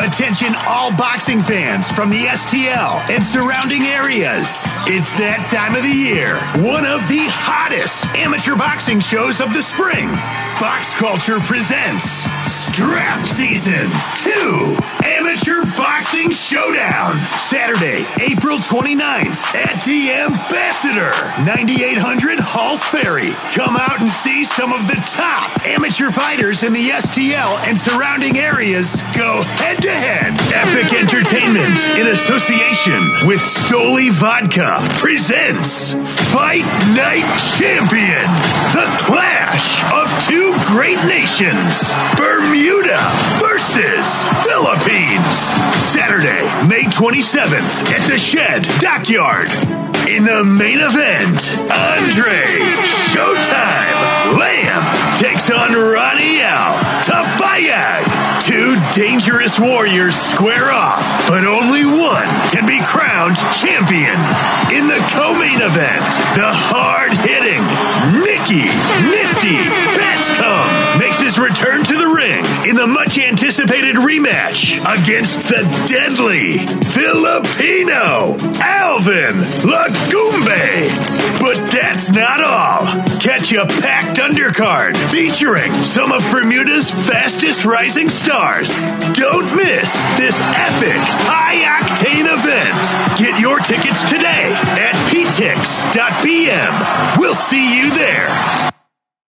Attention all boxing fans from the STL and surrounding areas. It's that time of the year. One of the hottest amateur boxing shows of the spring. Box Culture presents Strap Season 2 Amateur Boxing Showdown. Saturday, April 29th at the Ambassador, 9800 Halls Ferry. Come out and see some of the top amateur fighters in the STL and surrounding areas go head-to-head. Epic Entertainment, in association with Stoli Vodka, presents Fight Night Champion, the clash of two great nations, Bermuda versus Philippines. Saturday, May 27th at the Shed Dockyard. In the main event, Andre Showtime Lamb takes on Raniel Tabayag. Two dangerous warriors square off, but only one can be crowned champion. In the co-main event, the hard-hitting Nicky Nifty Bascom makes his return to the ring in the much-anticipated rematch against the deadly Filipino Alvin Lagumbe. But that's not all. Catch a packed undercard featuring some of Bermuda's fastest rising stars. Don't miss this epic high-octane event. Get your tickets today at ptix.pm. We'll see you there.